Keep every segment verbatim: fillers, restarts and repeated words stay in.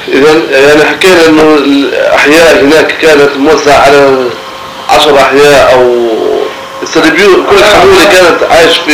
إذا يعني حكينا إنه الأحياء هناك كانت موزعة على عشر أحياء أو السربيو، كل حمولة كانت عايش في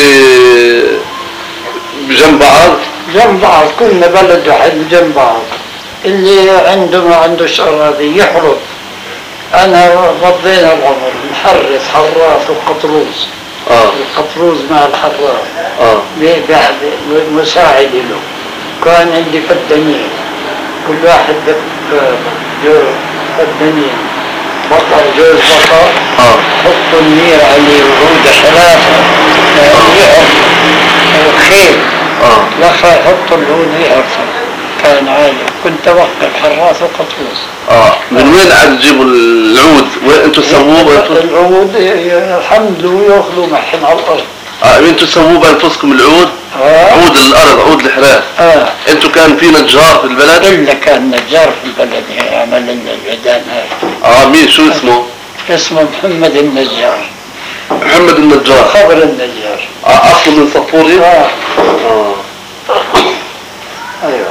بجنب بعض. جنب بعض، كلنا بلد واحد جنب بعض. اللي عنده ما عندوش أراضي يحرث. أنا قضينا العمر نحرث حراث وقطروز. آه. القطروز مع الحراث. آه. مساعد له. كان عندي فدانين، كل واحد جو فدانين، بقر جوز بقر. آه. حطوا النير عليه ورود ثلاثة يعرف خيل. آه. لخا يحطوا العود يعرف. كان عالي، كنت أوقف حراث وقطروز. اه من وين عاد تجيبوا العود؟ وين انتوا تسووه؟ العود يحملوا وياخذوا محن على الارض. اه انتوا تسووه بانفسكم العود؟ آه. عود الارض، عود الحراث. اه انتوا كان في نجار في البلد؟ الا كان نجار في البلد يعمل العيدان هاي. اه مين شو اسمه؟ اسمه محمد النجار. محمد النجار. خبر النجار. اه اصله من صفوري؟ اه اه ايوه.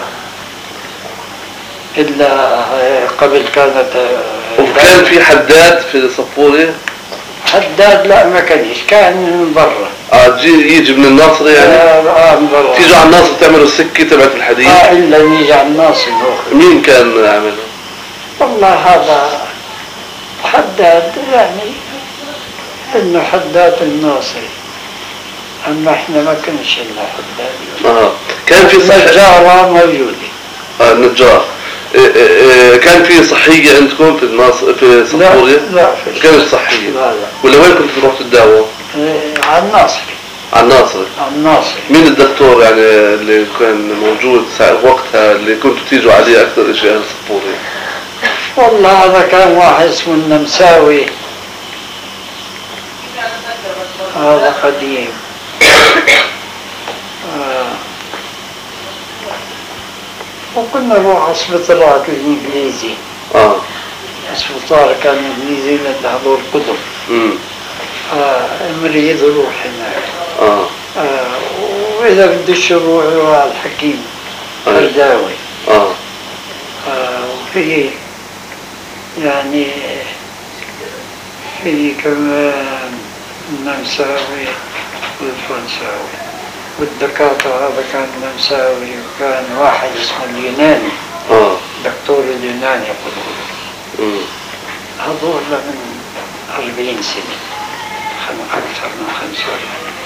إلا قبل كانت. وكان في حداد في صفوري؟ حداد لا ما كانش، كان من برا. اه يجي يجي من الناصر يعني؟ اه من برا. تيجوا على الناصر تعملوا السكة تبعت الحديد؟ اه إلا نيجي على الناصر. مين كان عامله؟ والله هذا حداد يعني، إنه حداد الناصري، أما إحنا ما كنش إلا حداد. اه كان في نجارة موجودة. اه نجار. إيه إيه كان في صحية عندكم في الناصر في صفورية؟ لا لا فيش. كانت صحية؟ لا لا. ولا وين كنتوا تروحوا تداووا؟ إيه على الناصري. على الناصري. على الناصري. مين الدكتور يعني اللي كان موجود وقتها اللي كنتوا تيجوا عليه أكثر شيء أهل صفورية؟ والله هذا كان واحد اسمه النمساوي، هذا قديم. آه. وكنا نروح اسبطارات الانجليزي. اه اسبطار كان انجليزي لحضور كتب. امم آه المريض يروح هناك. اه, آه. واذا بدش يروح يروح على الحكيم الرداوي. اه آه. وفي يعني في كمان النمساوي والفرنساوي، والدكاترة هذا كان نمساوي، وكان واحد اسمه اليوناني. اه دكتور اليوناني يقولون. امم هذول من أربعين سنة، أكثر من خمسة وأربعين.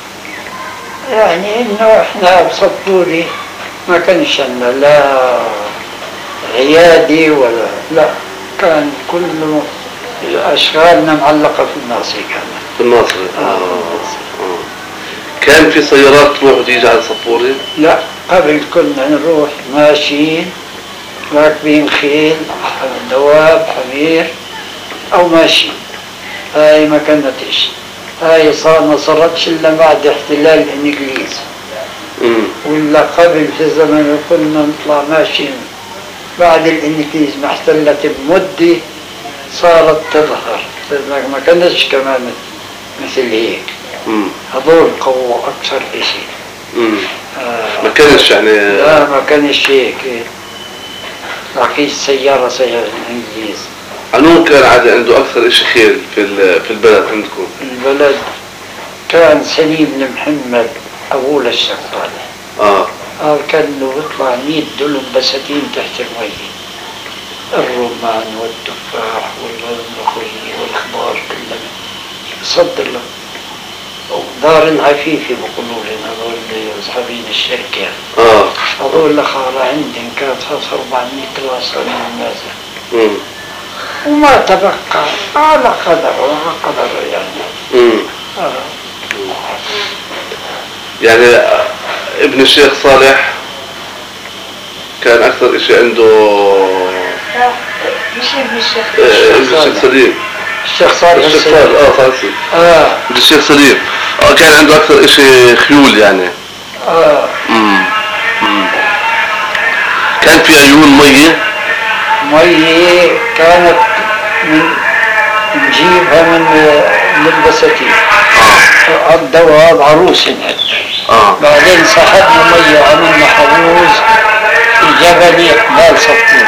يعني إنه إحنا بصفوري ما كانش لنا لا عيادي ولا لا، كان كله أشغالنا معلقة في الناصري. كانت في الناصري. آه. آه. آه. كان في سيارات تروح وتيجي على صفوري؟ لا قبل كنا نروح ماشيين راكبين خيل دواب حمير أو ماشيين. هاي ما كانتش، هاي صار ما صارتش إلا بعد احتلال الإنجليز. امم ولا قبل في زمن كنا نطلع ماشيين، بعد الإنجليز ما احتلت بمدة صارت تظهر، ما كانتش كمان مثل هيك. امم هذول قووا أكثر شيء. امم آه. ما كانش يعني. لا ما كانش هيك. راكيش سيارة سيارة الإنجليز. عنو كان عادي عنده أكثر إشي خيل في في البلد عندكم؟ البلد كان سليم بن محمد أبوه للشيخ صالح. آه. آه كان له يطلع مية دلم بساتين تحت المية، الرمان والتفاح والملوخية والخضار كلها يصدر له. دار العفيفي بقولوا لنا هذول أصحابين الشركة. آه. هذول لخالة عندهم كانت أربعمية راس من الناس. امم وما تبقى على قدر على قدر يعني. امم آه. يعني ابن الشيخ صالح كان أكثر إشي عنده. مش ابن الشيخ. ابن الشيخ سليم. الشيخ صالح الشيخ صالح اه صالح اه ابن الشيخ سليم. اه كان عنده أكثر إشي خيول يعني. اه امم امم كان في عيون مية. مية كانت من نجيبها من من البساتين. اه الدواب عروس هناك. اه بعدين سحبنا مية وعملنا حوض الجبل يقبال صفور.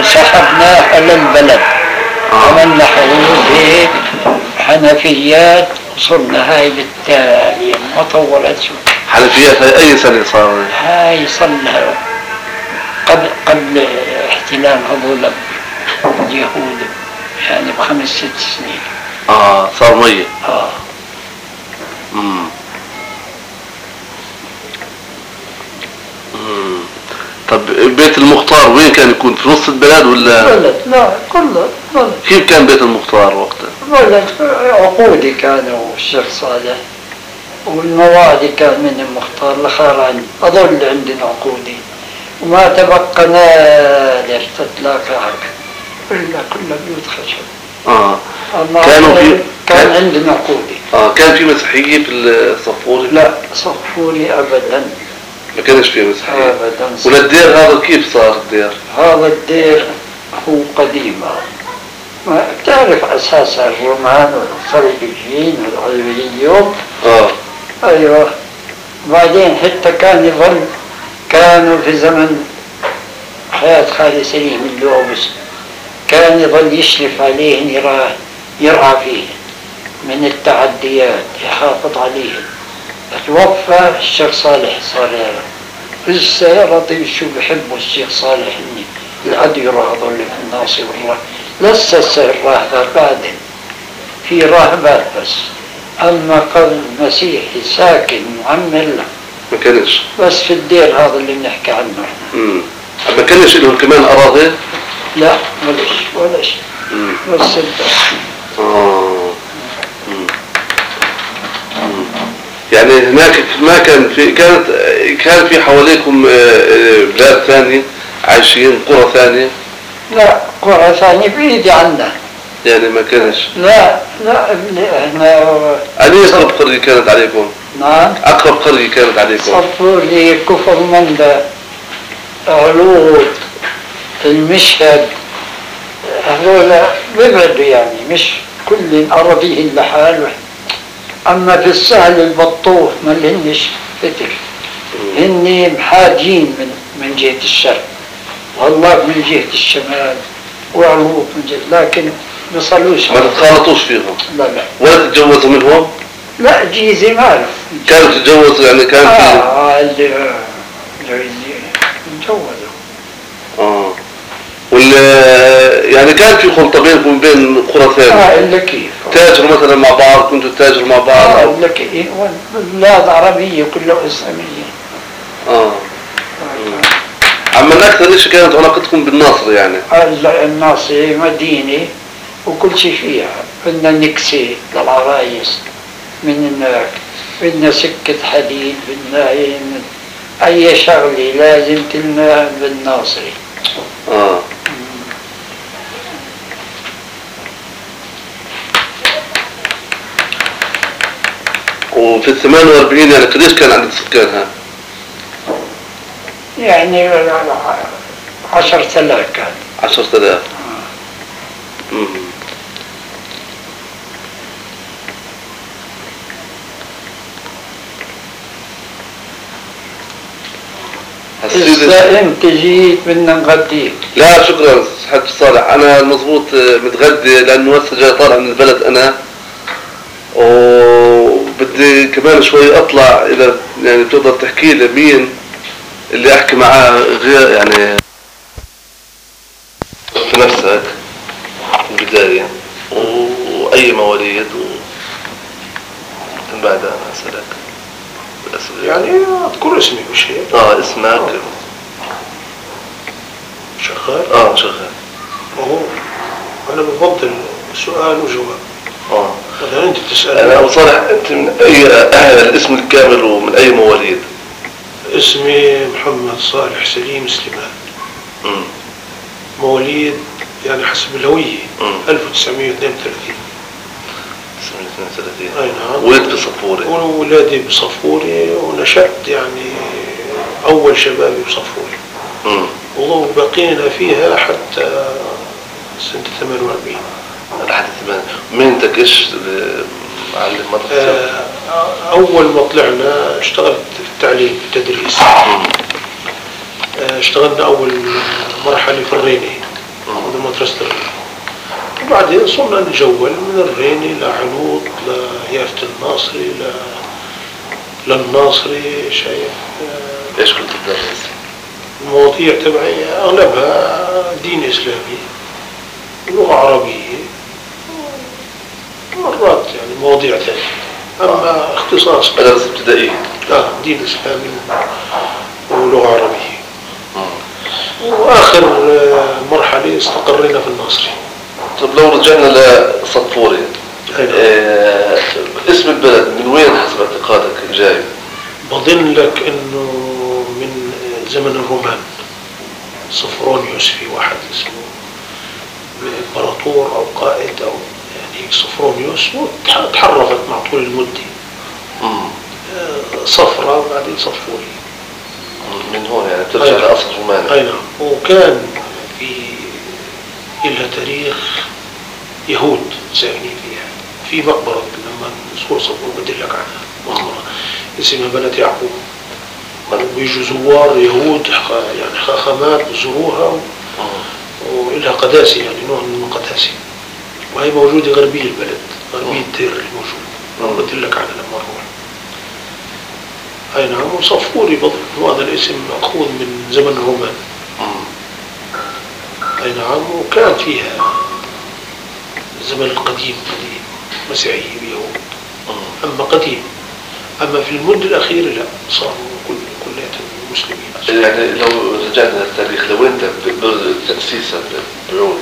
سحبناه للبلد. عملنا حلول حنفيات وصلنا هاي بالتالي ما طولت شو. حنفيات هاي أي سنة صار؟ هاي صلها قبل قبل احتلال هذول اليهود يعني بخمس ست سنين. اه صار مية. اه امم امم طب بيت المختار وين كان يكون؟ في نص البلد ولا؟ بلد لا كله بلد. كيف كان بيت المختار وقتها؟ بلد عقودي كانوا الشيخ صالح والموادي كان من المختار لخاراني أظل عندنا عقودي وما تبقى نادر تتلاقى إلا كلها بيوت خشب. اه أما كانوا في كان عندنا عقودي. اه كان في مسيحية في الصفوري؟ لا صفوري أبدا ما كانش فيه مسيحية أبدا. والدير هذا كيف صار الدير؟ هذا الدير هو قديم. ما تعرف أساس الرومان والصليبيين والعلويين. اه أيوة. بعدين حتى كان يظل كانوا في زمن حياة خالد سليم اللوبس كان يظل يشرف عليهم يرعى يرعى فيه من التعديات يحافظ عليهم. توفى الشيخ صالح صالح لسه لطيف شو بحبوا الشيخ صالح اني الأديرة هذول في الناصر والله لسه السهر راهبات بعدين في راهبات بس. أما قبل مسيحي ساكن معمر لا ما كانش بس في الدير هذا اللي بنحكي عنه. امم ما كانش لهم كمان أراضي؟ لا ولاش ولاش بس الدير. اه مم. مم. يعني هناك ما كان في كانت كان في حواليكم بلاد ثانية عايشين قرى ثانية؟ لا قرى ثانية بعيدة عنا يعني ما كانش. لا لا احنا أني أقرب قرية كانت عليكم؟ نعم أقرب قرية كانت عليكم؟ صفوري كفر مندى علود المشهد هذول بيبعدوا يعني مش كل أراضيهم لحال. أما في السهل البطوح ما لهنش فتر هني محاجين من من جهة الشرق والله من جهة الشمال وعروض من جهة لكن ما صلوش. ما تتخالطوش فيهم؟ لا لا ولا تتجوزوا منهم؟ لا جيزي ماله كانوا تتجوزوا يعني كان في اه اللي جوزي تجوزوا. اه وال يعني كان في خلطة بينكم وبين قرى ثانية؟ اه إلا كيف تاجروا مثلا مع بعض كنتوا تاجروا مع بعض؟ اه إلا كيف بلاد عربية كلها إسلامية. اه أما أكثر شيء كانت علاقتكم بالناصر يعني؟ الناصر مدينة وكل شيء فيها بدنا نكسي للعرايس من هناك بدنا سكة حديد بدنا أي شغلة لازم كلنا بالناصري. اه وفي الثمانية وأربعين يعني قديش كان عدد سكانها؟ يعني عشر آلاف كان. عشرة آلاف. امم إذا أنت جيت بدنا نغديك. لا شكرا حاج صالح أنا المضبوط متغدي لأنه هسه جاي طالع من البلد أنا وبدي كمان شوي أطلع إذا يعني بتقدر تحكي لي مين اللي أحكي معاه غير يعني في نفسك في البداية وأي مواليد ومن بعد أنا أسألك يعني اذكر اسمي مش هيك؟ اه اسمك شغال؟ اه شغال. هو انا بفضل سؤال وجواب. اه مثلا انت تسأل انا ابو صالح انت من اي الاسم الكامل ومن اي مواليد؟ اسمي محمد صالح سليم سليمان. امم مواليد يعني حسب الهوية ألف وتسعمئة واثنين وثلاثين. تسعمئة واثنين وثلاثين. اي نعم. ولدت في صفوري. وولادي بصفوري ونشأت يعني أول شبابي بصفوري. امم وبقينا فيها حتى سنة ثمانية وأربعين. لحد ثمانية. مهنتك ايش معلم مدرسة؟ آه أول ما طلعنا اشتغلت في التعليم في التدريس. آه اشتغلنا أول مرحلة في الريني. ناخذ مدرسة الرين. وبعدين صرنا نجول من الريني لعنوط ليافة الناصري ل للناصري. شايف ايش كنت تدرس؟ المواضيع تبعي اغلبها دين اسلامي، لغة عربية، مرات يعني مواضيع ثانية، اما اختصاص مدرسة ابتدائية. اه دين اسلامي ولغة عربية. واخر مرحلة استقرينا في الناصري. طب لو رجعنا لصنفوري، اه اسم البلد من وين حسب اعتقادك جاي؟ بظن لك انه من زمن الرومان. صفرونيوس، في واحد اسمه امبراطور او قائد او يعني صفرونيوس، وتحرفت مع طول المدة. صفرة وبعدين صفوري. من هون يعني ترجع لاصل روماني. اي نعم. وكان في لها تاريخ يهود ساكنين فيها. في مقبرة لما نذكر صفور بدلك عنها، مقبرة اسمها بنت يعقوب، ويجوا زوار يهود يعني خاخامات بزوروها، وإلها قداسة يعني نوع من القداسة، وهي موجودة غربية البلد، غربية الدير الموجود، بدلك عنها لما نروح. أي نعم. وصفوري بظن هذا الاسم مأخوذ من زمن الرومان. أي نعم. وكان فيها الزمن القديم قديم مسيحية ويهود، أما قديم. أما في المدة الأخيرة لا، صاروا كل كلية مسلمين. يعني لو رجعنا للتاريخ، لو أنت تأسيسا بعود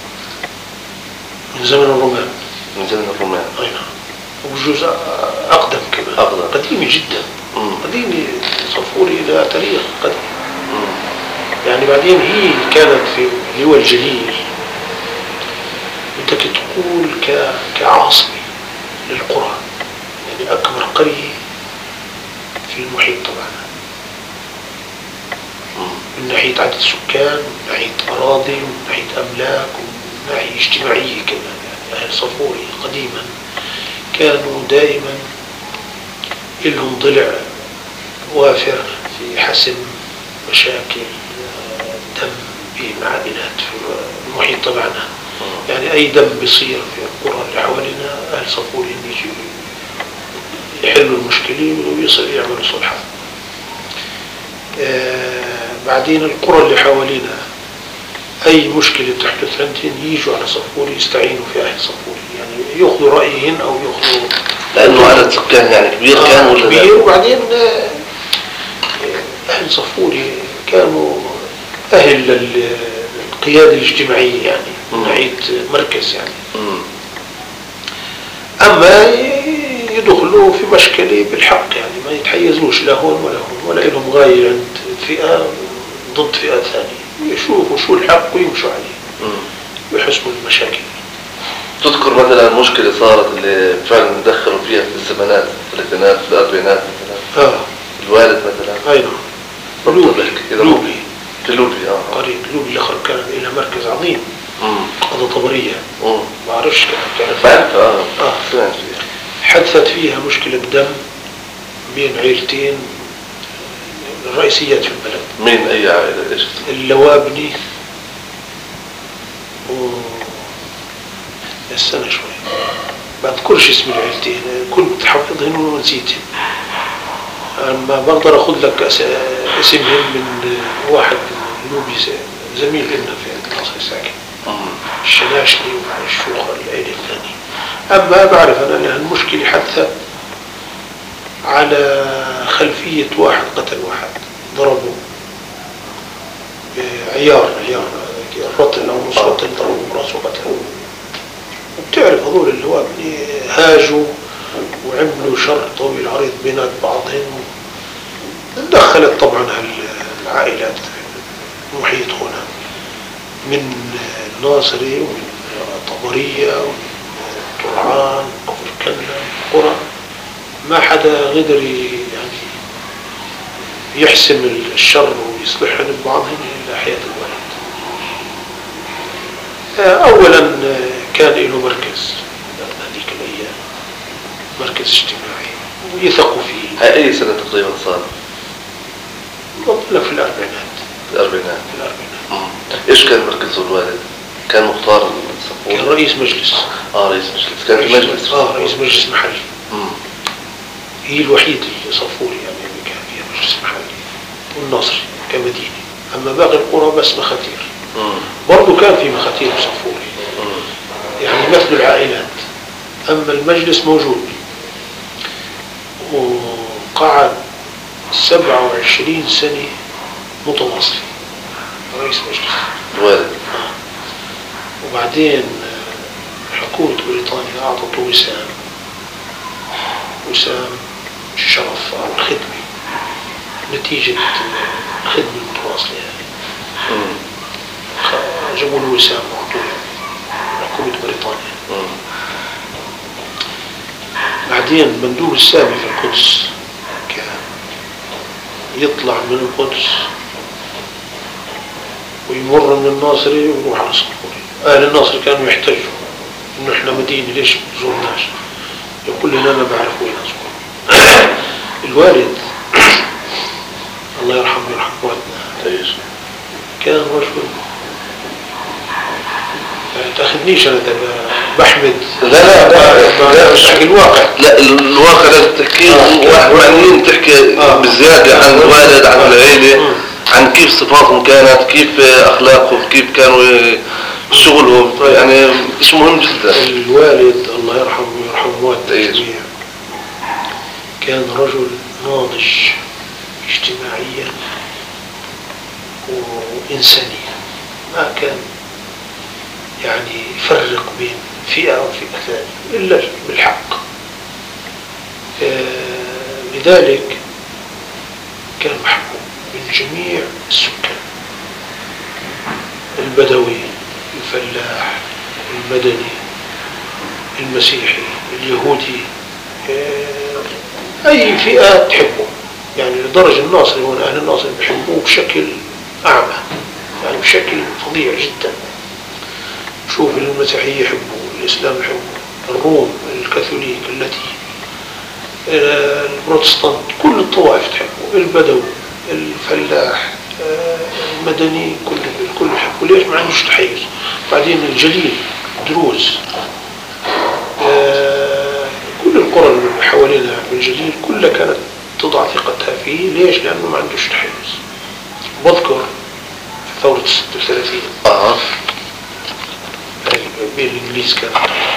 من زمن الرومان. من زمن الرومان. أي نعم. وبجوز أقدم كمان. أقدم. قديمة جدا. مم. قديمة. صفوري لها تاريخ قديم. مم. يعني بعدين هي كانت في اللي هو الجليل، بدك تقول ك... كعاصمة للقرى، يعني أكبر قرية في المحيط طبعا، من ناحية عدد سكان، من ناحية أراضي، من ناحية أملاك، ومن ناحية اجتماعية كمان. يعني أهل صفوري قديما كانوا دائما لهم ضلع وافر في حسم مشاكل دم بين عائلات في المحيط تبعنا. يعني أي دم بيصير في القرى اللي حوالينا أهل صفوري يجوا يحلوا المشكلة ويصير يعملوا صلحة. آه بعدين القرى اللي حوالينا أي مشكلة تحدث عندهم يجوا على صفوري يستعينوا في أهل صفوري، يعني يأخذوا رأيهن أو يأخذوا، لأنه عدد سكان يعني كبير. آه كان ولا كبير. وبعدين آه أهل صفوري كانوا أهل للقيادة الاجتماعية، يعني من ناحية مركز يعني. مم. أما يدخلوا في مشكلة بالحق، يعني ما يتحيزوش لا هون ولا هون، ولا لهم غاية عند فئة ضد فئة ثانية، يشوفوا شو الحق ويمشوا عليه ويحسموا المشاكل. تذكر مثلا مشكلة صارت اللي فعلا دخلوا فيها في الزمانات، في الثلاثينات، في الأربعينات مثلا؟ آه. الوالد مثلا؟ أي نعم. لوبي. لوبي. في لوبي. آه. قرية لوبي الأخر كان لها مركز عظيم. امم. قضاء طبرية. امم. ما أعرفش كانت تعرف. بعرف. آه. آه. سمعت فيها. حدثت فيها مشكلة دم بين عائلتين الرئيسيات في البلد. مين أي عائلة؟ إيش؟ اللوابني و السنة شوي بذكرش اسم العائلتين، كنت حافظهن ونسيتهم. أما بقدر أخذ لك اسمهم من واحد من لوبي زميل لنا في الناصري ساكن، الشناشني والشيوخ العائلة الثانية. أما بعرف أنا أن المشكلة حدثت على خلفية واحد قتل واحد، ضربوا عيار عيار رطل أو نص رطل، ضربوا براسه قتل. وبتعرف هذول اللي هو هاجوا وعملوا شر طويل عريض بينات بعضهم. دخلت طبعا العائلات المحيط هنا من الناصري ومن طبرية ومن طرعان كفر كلا قرى. ما حدا قدر يعني يحسم الشر ويصلحهم ببعضهم إلا حياة الوالد. أولا كان له مركز هذيك الأيام، مركز اجتماعي ويثقوا فيه. هاي أي سنة تقريبا صار؟ قلت لك في الأربعينات. في الأربعينات. في الأربعينات. إيش كان مركزه الوالد؟ كان مختار كان الصفوري؟ رئيس مجلس. اه رئيس مجلس، كان في مجلس. اه رئيس مجلس محلي. مم. هي الوحيد اللي صفوري يعني اللي كان فيها مجلس محلي، والناصري كمدينة. أما باقي القرى بس مخاتير. مم. برضو كان في مخاتير صفوري مم. يعني مثل العائلات. أما المجلس موجود، وقعد سبعة وعشرين سنة متواصلة رئيس مجلس. الوالد. وبعدين حكومة بريطانيا أعطته وسام، وسام الشرف أو الخدمة نتيجة الخدمة المتواصلة يعني. مم. جابوا له وسام وأعطوه يعني حكومة بريطانيا. مم. بعدين مندوب السامي في القدس كان يطلع من القدس ويمر من الناصري ويروح على الصفوري. أهل الناصر كانوا يحتجوا إنه إحنا مدينة ليش ما تزورناش؟ يقول لنا أنا بعرف وين أزور. الوالد الله يرحمه ويرحم والدنا كان رجل، تاخذنيش أنا بحمد. لا لا لا لا مش تحكي الواقع. لا الواقع لازم تحكي. واحد معنيين تحكي آه. بالزيادة عن الوالد، عن العيلة، عن كيف صفاتهم كانت، كيف أخلاقهم، كيف كانوا شغلهم، يعني مش مهم جدا. الوالد الله يرحمه ويرحم والدنا الجميع كان رجل ناضج اجتماعيا وإنسانيا، ما كان يعني يفرق بين فئة أو فئة ثانية إلا بالحق. آه لذلك كان محبوب من جميع السكان، البدوي، الفلاح، المدني، المسيحي، اليهودي، آه أي فئة تحبه يعني. لدرجة الناصري هون أهل الناصر بيحبوه بشكل أعمى يعني بشكل فظيع جدا. شوف المسيحية يحبوا، الإسلام يحبوا، الروم، الكاثوليك، التي البروتستانت، كل الطوائف تحبوا، البدو، الفلاح، المدني، كل الكل يحبوا. ليش؟ ما عندوش تحيز. بعدين الجليل، دروز، كل القرى اللي حوالينا بالجليل كلها كانت تضع ثقتها فيه. ليش؟ لأنه ما عندوش تحيز. بذكر في ثورة ستة وثلاثين آه. بين الإنجليز كان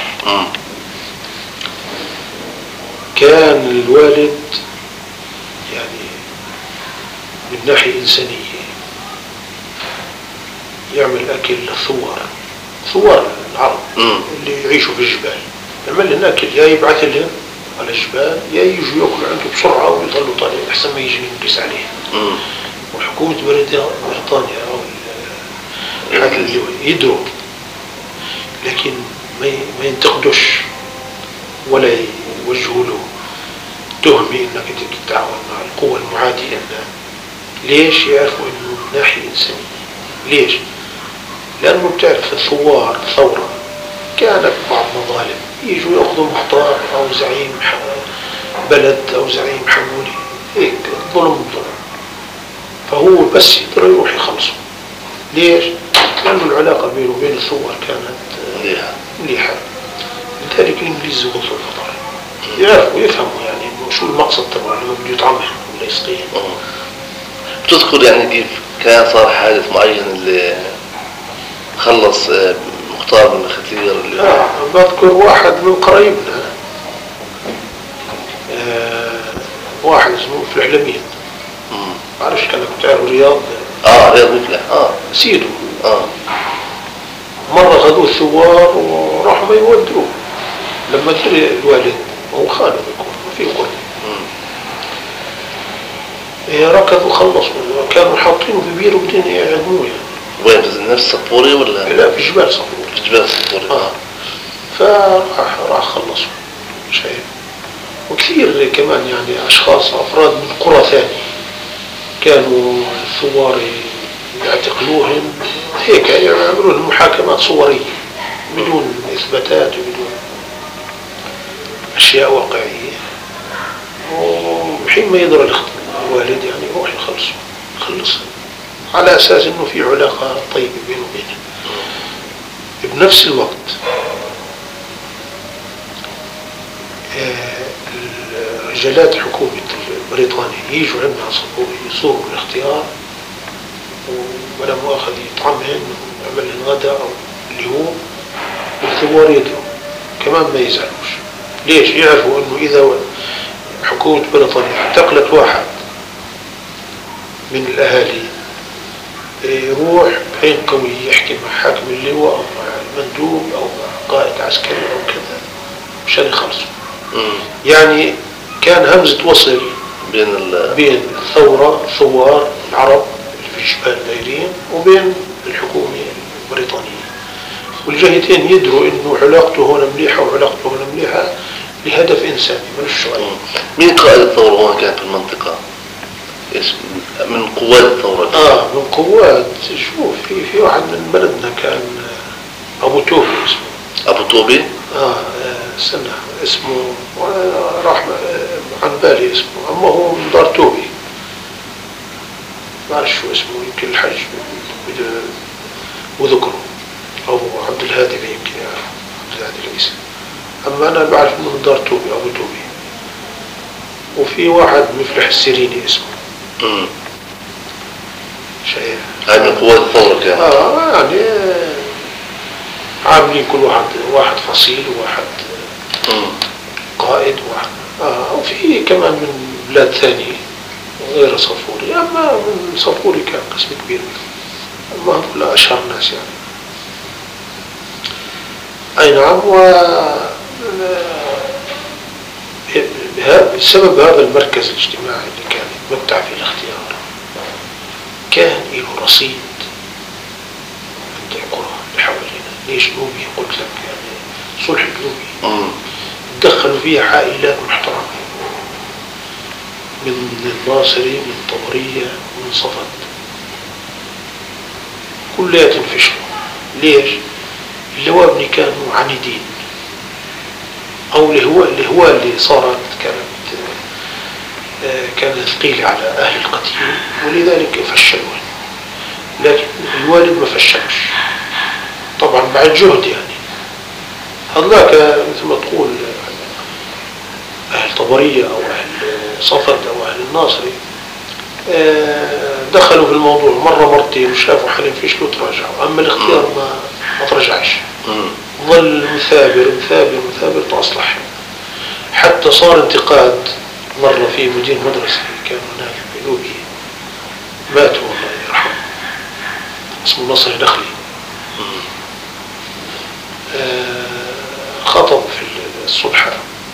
كان الوالد يعني من ناحية إنسانية يعمل أكل للثوار، ثوار العرب اللي يعيشوا في الجبال، يعمل لهم أكل، يا يبعث لهم على الجبال يا يجوا يأكلوا عنده بسرعة ويظلوا طالعين أحسن ما يجي ينقص عليهم. وحكومة بريطانيا أو الحاكم يدروا، لكن ما ينتقدوش ولا يوجهوا له تهمة انك انت تتعاون مع القوى المعادية. ليش؟ يعرفوا انه من ناحية انسانية. ليش؟ لانه بتعرف الثوار ثورة كانت بعض مظالم يجوا ياخذوا مختار او زعيم بلد او زعيم حمولي، هيك ظلم ظلم، فهو بس يقدر يروح يخلصه. ليش؟ لأنه العلاقة بينه وبين الثوار كانت مليحة. لذلك الإنجليز يغضوا الفضائل، يعرفوا يفهموا يعني شو المقصد تبعه لما بده يطعمهم ولا يسقيهم. بتذكر يعني كيف كان صار حادث معين اللي خلص مختار من الخطير اللي آه بذكر واحد من قرايبنا، آه واحد اسمه في العلمين، معرفش كانك بتعرف رياض. اه رياض مفلح. اه سيده. اه مرة خذوه الثوار وراحوا ما يودوه. لما دري الوالد هو خاله بيكون ما في قرن، ركض وخلصوا، كانوا حاطينه في بير وبدين يعدموه يعني. وين في نفس صفوري ولا؟ لا في جبال صفوري. في جبال صفوري. اه فراح راح خلصوا شايف. وكثير كمان يعني اشخاص افراد من قرى ثانية كانوا الثوار يعتقلوهم هيك يعملوا لهم محاكمات صورية بدون اثباتات وبدون اشياء واقعية. وحين ما يقدر الوالد يعني يروح يخلص يخلص على اساس انه في علاقة طيبة بينه وبينه. بنفس الوقت رجالات حكومة بريطانيا يجوا عندنا يصوروا الاختيار، ولا مؤاخذ يطعمهن ويعمل لهم غدا أو اللي هو والثوار يدروا كمان ما يزعلوش. ليش؟ يعرفوا انه اذا حكومة بريطانيا اعتقلت واحد من الاهالي يروح بعين قوي يحكي مع حاكم اللواء او مع المندوب او مع قائد عسكري او كذا مشان يخلصوا. يعني كان همزة وصل بين ال... بين الثورة الثوار العرب اللي في شمال دايرين وبين الحكومة البريطانية، والجهتين يدروا انه علاقته هون مليحة وعلاقته هون مليحة لهدف انساني ملوش شوية. مين قائد الثورة هون كانت في المنطقة؟ اسم من قوات الثورة؟ اه من قوات. شوف في في واحد من بلدنا كان ابو توبي اسمه. ابو توبي؟ اه استنى اسمه راح عن بالي اسمه، اما هو من دار توبي ما اعرف شو اسمه، يمكن الحج وذكره او عبد الهادي يمكن يعرف عبد الهادي العيسى، اما انا بعرف انه من دار توبي ابو توبي. وفي واحد مفلح السيريني اسمه. امم شايف هاي من قوات الثورة كان؟ اه يعني عاملين كل واحد واحد فصيل وواحد امم قائد واحد. اه وفي كمان من بلاد ثانية غير صفوري، اما من صفوري كان قسم كبير منهم، اما هذول اشهر ناس يعني. اي نعم. و بسبب هذا المركز الاجتماعي اللي كان يتمتع في الاختيار كان له رصيد عند القرى اللي حوالينا. ليش نوبي؟ قلت لك يعني صلح النوبي تدخلوا فيها عائلات محترمة من الناصري من طبرية من صفد، كلها تنفشلوا. ليش؟ اللوابني كانوا عنيدين، او الهواء الهواء اللي صارت كانت كانت ثقيلة على اهل القتيل ولذلك فشلوا. لكن الوالد ما فشلش طبعا بعد جهد يعني. هذاك مثل ما تقول اهل طبرية او اهل صفد او اهل الناصري دخلوا في الموضوع مرة مرتين وشافوا حالهم فشلوا تراجعوا، اما الاختيار ما ما ترجعش، ظل مثابر مثابر مثابر تصلح. حتى صار انتقاد مرة في مدير مدرسة كان هناك في نوبي مات والله يرحمه اسمه نصر دخلي. خطب في الصبح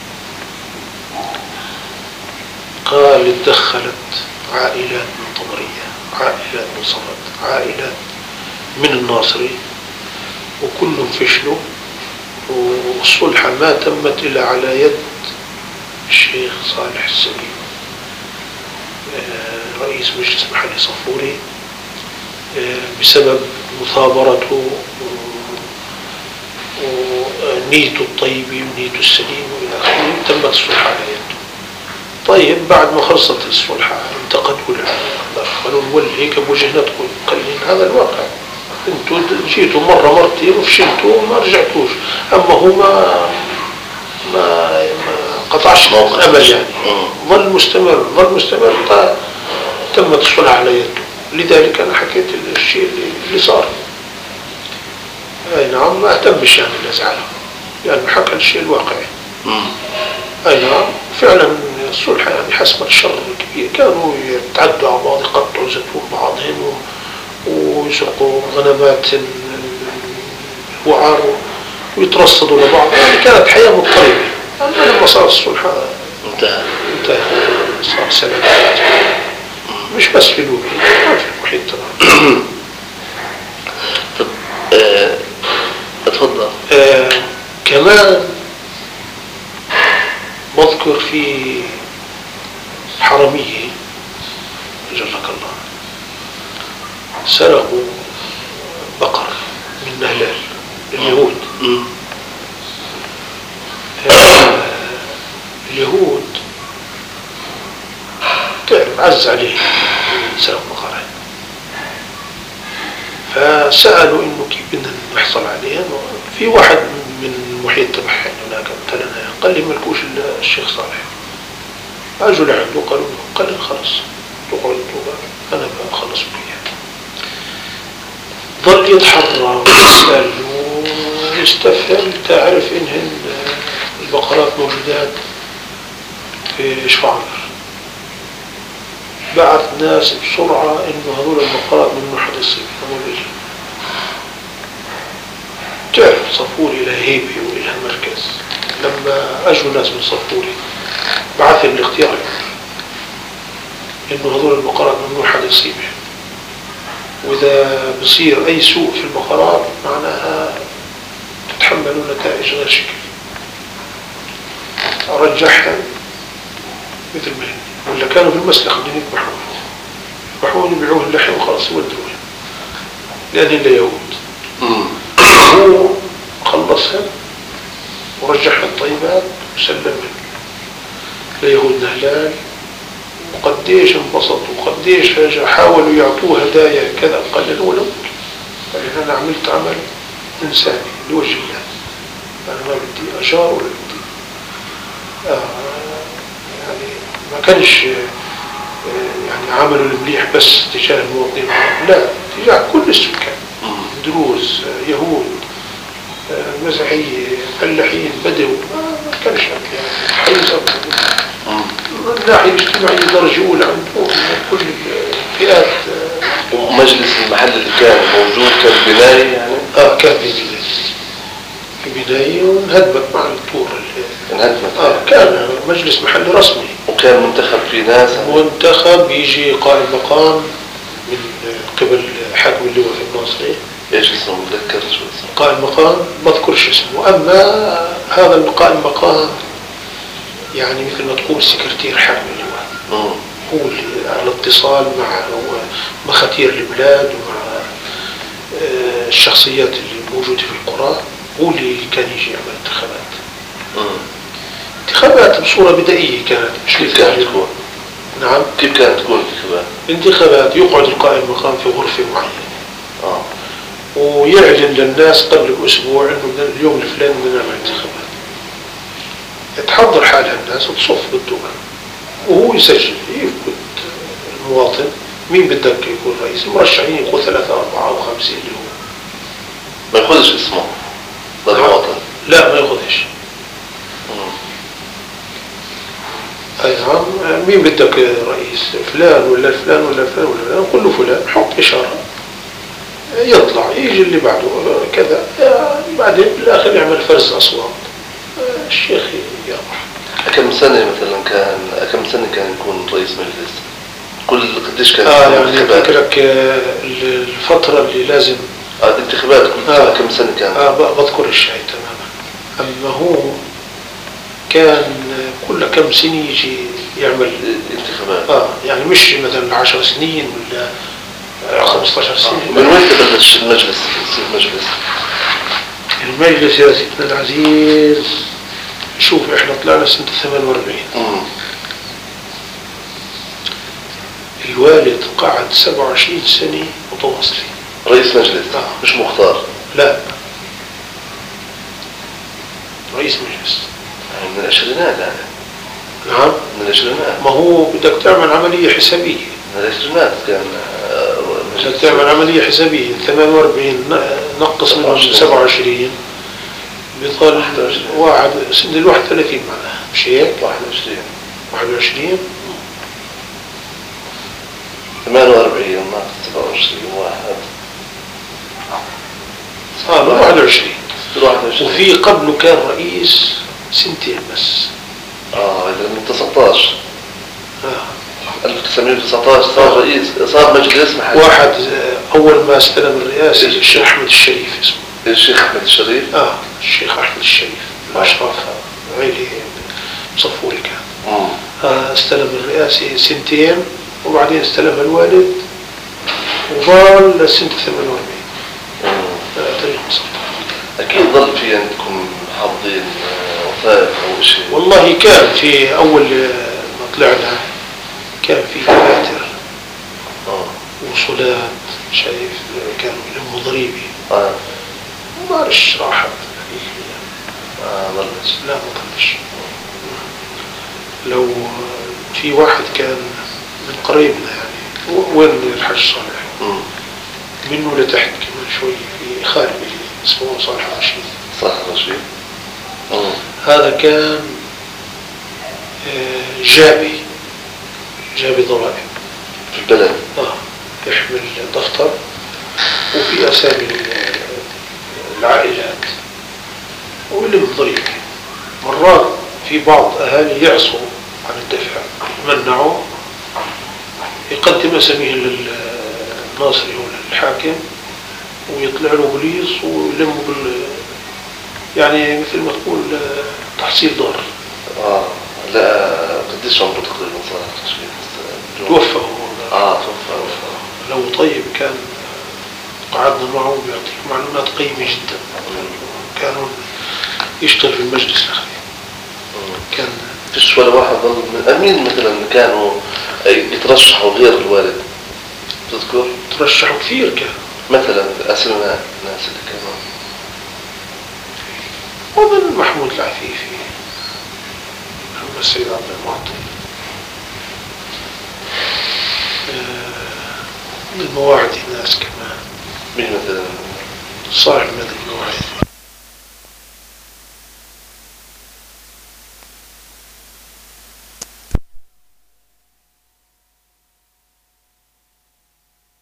قال اتدخلت عائلات من طبرية، عائلات من صفد، عائلات من الناصري، وكلهم فشلوا، والصلحة ما تمت إلا على يد الشيخ صالح السليم رئيس مجلس محلي صفوري بسبب مثابرته ونيته الطيبة ونيته السليمة وإلى آخره تمت الصلحة على يده. طيب بعد ما خلصت الصلحة انتقدوا له قالوا نولي هيك بوجهنتكم قليل، هذا الواقع، انتوا جيتوا مرة مرتين وفشلتوا وما رجعتوش، اما هو ما ما, ما قطعش الامل يعني، ظل مستمر ظل مستمر تمت الصلح على يده. لذلك انا حكيت الشيء اللي, اللي صار. اي نعم ما اهتمش يعني لازعله يعني حكى الشيء الواقعي. اي نعم فعلا الصلح يعني حسمت شر كبير، كانوا يتعدوا على بعض يقطعوا زيتون بعضهم ويسرقوا غنمات الوعار ويترصدوا لبعض، يعني كانت حياة مضطربة. أما لما صار الصلح انتهى انتهى صار سلام، مش بس في لوبي ما في المحيط تمام. طب آه، اتفضل. آه كمان بذكر في حرمية جزاك الله سرقوا بقر من نهلال اليهود. آه اليهود تعرف عز عليه سرقوا بقرة، فسألوا انه كيف بدنا نحصل عليها. في واحد من محيط تبعها هناك قال لنا قال لي ملكوش إلا الشيخ صالح. أجوا لعنده قالوا له قال لي خلص تقعد أنا بخلص بيها. ظل يتحرى ويسأل ويستفهم تعرف إن البقرات موجودات في شفاعر. بعث ناس بسرعة إنه هذول البقرات من حد يصيب هذول. تعرف صفوري إلى هيبي وإلى المركز. لما أجوا ناس من صفوري بعث الاختيار إنه هذول البقرات ممنوع حد يصيبها، وإذا بصير أي سوء في البقرات معناها تتحملوا نتائج غير شكل. أرجعها مثل ما هي، ولا كانوا في المسلخ بدهم يذبحوها يذبحوها يبيعوها اللحم وخلاص يودوها لأن إلا يهود. هو خلصها ورجعها الطيبات وسلمها ليهود نهلال، وقديش انبسطوا وقديش حاولوا يعطوه هدايا كذا. قال له ولو قال أنا عملت عمل إنساني لوجه الله، أنا ما بدي أشار ولا بدي آه يعني ما كانش يعني عملوا المليح بس تجاه المواطنين، لا تجاه كل السكان، دروز يهود مسيحية فلاحين بدو، ما كانش يعني حيز من الناحية الاجتماعية درجة أولى عندهم كل الفئات. ومجلس المحل اللي كان موجود كان بناية يعني؟ اه كان في بناية في بناية وانهدمت مع الطور. انهدمت؟ اه كان مجلس محلي رسمي وكان منتخب في ناس؟ منتخب يجي قائم مقام من قبل حاكم اللواء في الناصري. ايش اسمه متذكر شو اسمه؟ قائم مقام ما اذكرش اسمه، اما هذا القائم مقام يعني مثل ما تقول سكرتير حاكم اللواء، هو اللي على اتصال مع مخاتير البلاد ومع الشخصيات اللي موجودة في القرى، هو اللي كان يجي يعمل انتخابات. انتخابات بصورة بدائية كانت، مش كيف كانت تكون؟ نعم كيف كانت تكون الانتخابات؟ الانتخابات يقعد القائم مقام في غرفة معينة آه. ويعلن للناس قبل بأسبوع إنه اليوم الفلاني بدنا نعمل انتخابات. تحضر حالها الناس وتصف بالدول وهو يسجل يفقد المواطن مين بدك يكون رئيس. المرشحين يقول ثلاثة أربعة أو خمسة اللي هو ما ياخذش اسمه للمواطن؟ لا ما ياخذش. أي نعم. مين بدك رئيس؟ فلان ولا فلان ولا فلان ولا فلان. نقول له فلان حط إشارة يطلع يجي اللي بعده كذا، بعدين بالآخر يعمل فرز أصوات الشيخ يروح. كم سنة مثلا كان كم سنة كان يكون رئيس مجلس؟ كل قديش كان؟ اه يعني فكرك الفترة اللي لازم اه الانتخابات كل آه كم سنة كان؟ اه بذكر الشيء تماما. اما هو كان كل كم سنة يجي يعمل انتخابات. اه يعني مش مثلا عشر سنين ولا خمسة عشر سنة. آه. من وين تبلش المجلس؟ المجلس المجلس يا سيدنا العزيز شوف احنا طلعنا سنة ثمانية وأربعين. مم. الوالد قعد سبعة وعشرين سنة متواصلين رئيس مجلس؟ آه. مش مختار؟ لا رئيس مجلس يعني من العشرينات يعني. نعم من العشرينات. ما هو بدك تعمل عملية حسابية. من العشرينات كان بدك تعمل عملية حسابية. ثمانية وأربعين نقص من سبعة وعشرين بيضل واحد سنة الواحد ثلاثين معناها مش هيك؟ واحد وعشرين واحد وعشرين ثمانية وأربعين ناقص سبعة وعشرين واحد اه من واحد وعشرين. واحد وعشرين. وفي قبله كان رئيس سنتين بس. اه إذا من تسعطعش آه. ألف وتسعمائة وتسعطعش صار رئيس صار مجلس محلي. واحد أول ما استلم الرئاسة الشيخ أحمد الشريف اسمه. الشيخ أحمد الشريف؟ آه الشيخ أحمد الشريف الأشراف عيلي صفوري كان. آه استلم الرئاسة سنتين وبعدين استلم الوالد وظل سنة ثمانية وأربعين. آه تاريخ مسطح. أكيد ظل في عندكم حافظين وثائق أو شيء. والله كان في أول ما طلعنا كان في دفاتر وصولات شايف كانوا يلموا ضريبي. آه. مارش راحة ما ظلش. لا ما ظلش. لو في واحد كان من قريبنا يعني وين الحج صالح مم. منه لتحت كمان شوي في خارج اسمه صالح رشيد. صالح رشيد. مم. هذا كان آه، جابي جابي ضرائب في البلد. اه يحمل دفتر وفي اسامي العائلات ويلم ضريبة. مرات في بعض اهالي يعصوا عن الدفع منعوا يقدم اساميه للناصري ولا الحاكم ويطلع له بوليس ويلموا بال يعني مثل ما تقول تحصيل دار. اه لا قديش عمره تقريبا صالح رشيد؟ توفى هو. اه توفى. لو طيب كان قعدنا معه ويعطيك معلومات قيمة جدا. كانوا يشتغل في المجلس الأخير. كان فيش ولا واحد ظل من أمين مثلا كانوا يترشحوا غير الوالد تذكر؟ ترشحوا كثير كان مثلا أسماء الناس اللي كانوا ومن محمود العفيفي محمد السيد عبد المعطي من المواعدي ناس كمان. مين مثلا؟ صالح المدني